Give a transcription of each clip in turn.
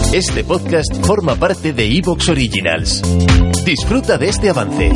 Este podcast forma parte de iVoox Originals. Disfruta de este avance.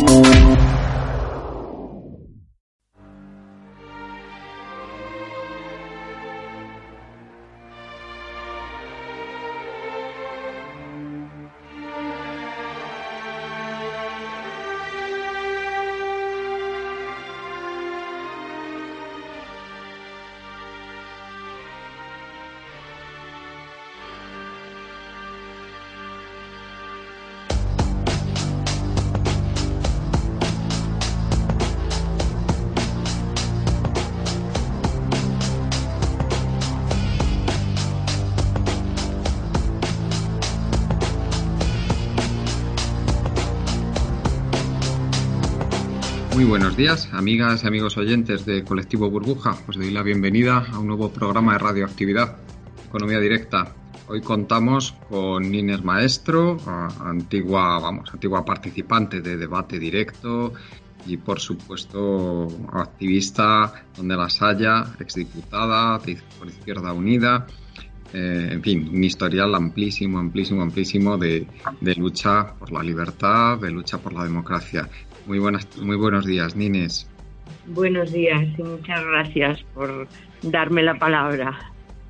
Muy buenos días, amigas y amigos oyentes de Colectivo Burbuja. Os doy la bienvenida a un nuevo programa de radioactividad, Economía Directa. Hoy contamos con Inés Maestro, antigua participante de debate directo y, por supuesto, activista donde las haya, exdiputada por Izquierda Unida. En fin, un historial amplísimo de lucha por la libertad, de lucha por la democracia. Muy buenos días, Inés. Buenos días y muchas gracias por darme la palabra.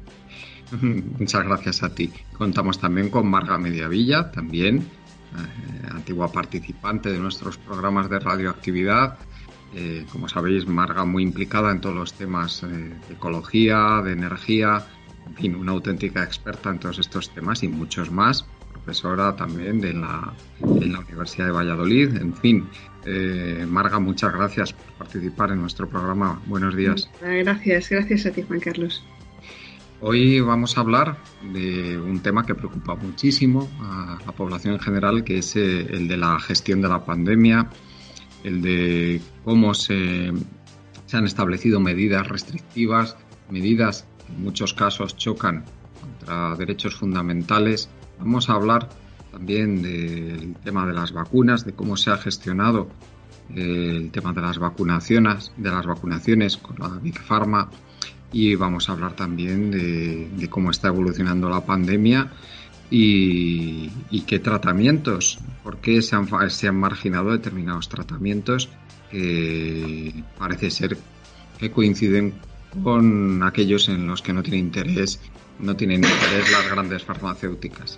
Muchas gracias a ti. Contamos también con Marga Mediavilla, también antigua participante de nuestros programas de radioactividad. Como sabéis, Marga muy implicada en todos los temas de ecología, de energía, en fin, una auténtica experta en todos estos temas y muchos más. Profesora también en la Universidad de Valladolid. En fin, Marga, muchas gracias por participar en nuestro programa. Buenos días. Gracias a ti, Juan Carlos. Hoy vamos a hablar de un tema que preocupa muchísimo a la población en general, que es el de la gestión de la pandemia, el de cómo se han establecido medidas restrictivas, medidas que en muchos casos chocan contra derechos fundamentales. Vamos a hablar también del tema de las vacunas, de cómo se ha gestionado el tema de las vacunaciones con la Big Pharma, y vamos a hablar también de cómo está evolucionando la pandemia y qué tratamientos, por qué se han marginado determinados tratamientos que parece ser que coinciden con aquellos en los que no tienen interés las grandes farmacéuticas.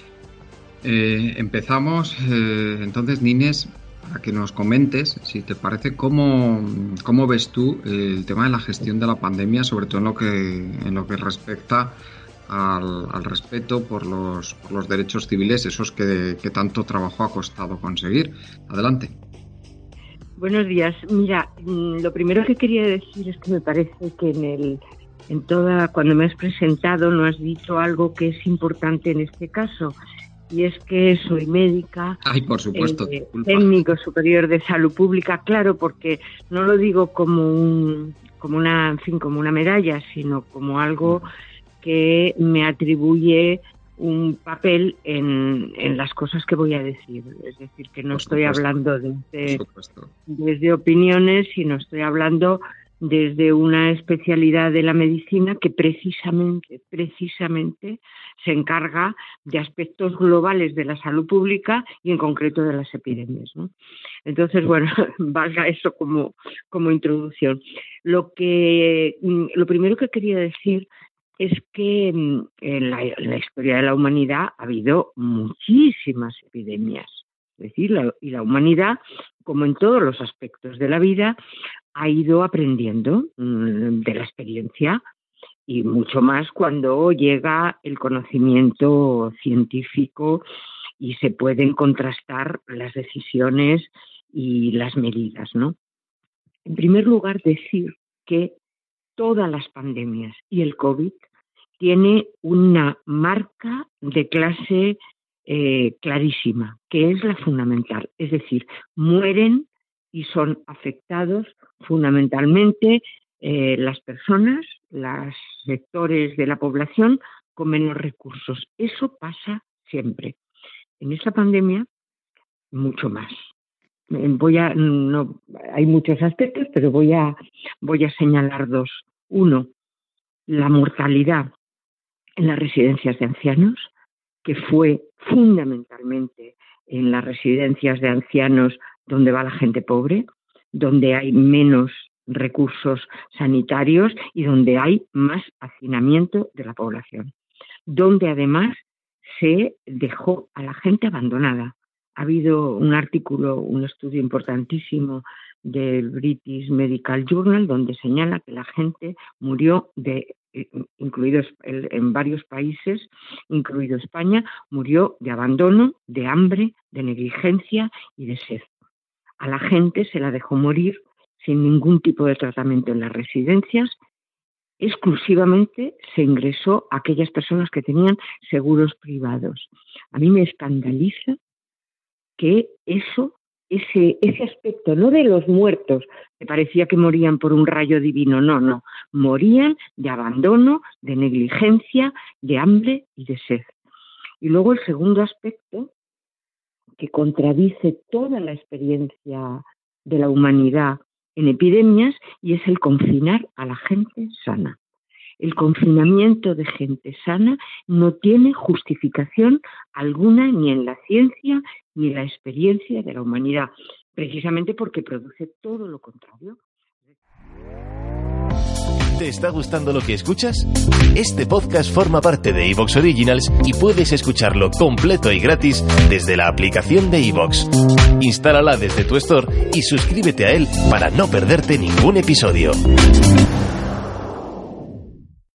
Empezamos entonces, Inés, para que nos comentes, si te parece, cómo ves tú el tema de la gestión de la pandemia, sobre todo en lo que respecta al respeto por los derechos civiles, esos que tanto trabajo ha costado conseguir. Adelante. Buenos días. Mira, lo primero que quería decir es que me parece que cuando me has presentado no has dicho algo que es importante en este caso, y es que soy médica. Ay, por supuesto. Técnico superior de salud pública, claro, porque no lo digo como una medalla, sino como algo que me atribuye un papel en las cosas que voy a decir. Es decir, que no estoy hablando desde opiniones, sino estoy hablando desde una especialidad de la medicina que precisamente se encarga de aspectos globales de la salud pública y en concreto de las epidemias, ¿no? Entonces, bueno, valga eso como introducción. Lo primero que quería decir es que en la historia de la humanidad ha habido muchísimas epidemias. Es decir, la humanidad, como en todos los aspectos de la vida, ha ido aprendiendo de la experiencia, y mucho más cuando llega el conocimiento científico y se pueden contrastar las decisiones y las medidas, ¿no? En primer lugar, decir que todas las pandemias y el COVID tiene una marca de clase clarísima, que es la fundamental. Es decir, mueren y son afectados fundamentalmente las personas, los sectores de la población con menos recursos. Eso pasa siempre. En esta pandemia, mucho más. Hay muchos aspectos, pero voy a señalar dos. Uno, la mortalidad en las residencias de ancianos, que fue fundamentalmente en las residencias de ancianos donde va la gente pobre, donde hay menos recursos sanitarios y donde hay más hacinamiento de la población, donde además se dejó a la gente abandonada. Ha habido un artículo, un estudio importantísimo del British Medical Journal donde señala que la gente murió incluidos en varios países, incluido España, murió de abandono, de hambre, de negligencia y de sed. A la gente se la dejó morir sin ningún tipo de tratamiento en las residencias. Exclusivamente se ingresó a aquellas personas que tenían seguros privados. A mí me escandaliza que ese aspecto, no de los muertos, que parecía que morían por un rayo divino, no, morían de abandono, de negligencia, de hambre y de sed. Y luego el segundo aspecto, que contradice toda la experiencia de la humanidad en epidemias, y es el confinar a la gente sana. El confinamiento de gente sana no tiene justificación alguna ni en la ciencia ni en la experiencia de la humanidad, precisamente porque produce todo lo contrario. ¿Te está gustando lo que escuchas? Este podcast forma parte de iVoox Originals y puedes escucharlo completo y gratis desde la aplicación de iVoox. Instálala desde tu store y suscríbete a él para no perderte ningún episodio.